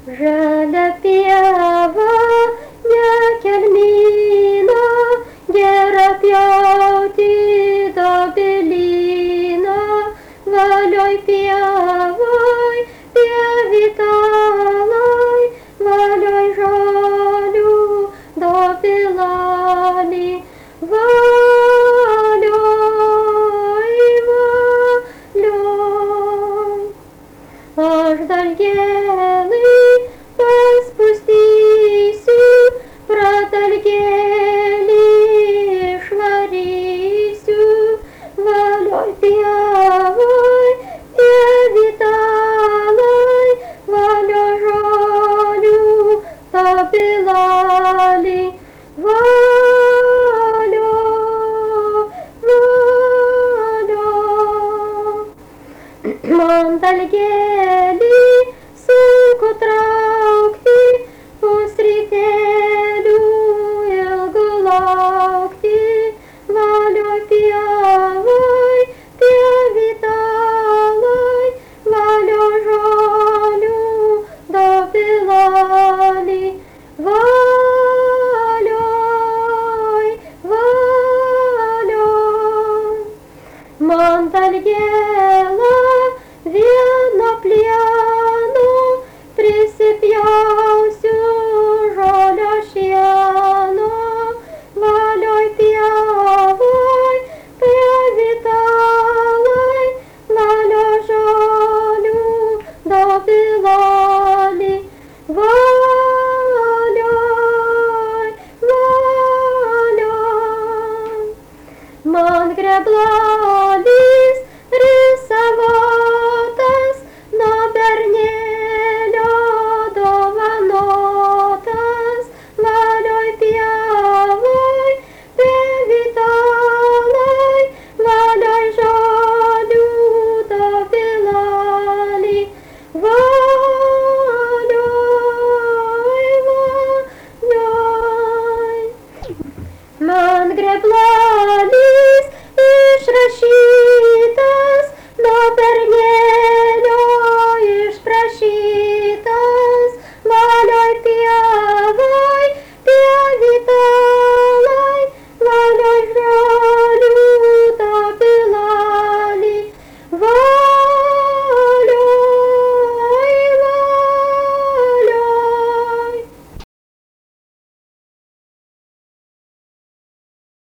žalia pieva, ne kelmyno, gera pjauti dobelyną, valioj pievoj, pievitaloj, valioj žolių dobilalį, valioj, valioj. Aš dalgelį paspustysiu, pradalgelį išvarysiu, valioj pievoj, pievitaloj, valioj žolių dobilalį, valioj, valioj. Man dalgelį sunku traukti, pusrytėlių ilgų laukti, valioj pievoj, pievitaloj, valioj žolių dobilalį, valioj, valioj. Man dalgelą vieno plieno prisipjaut.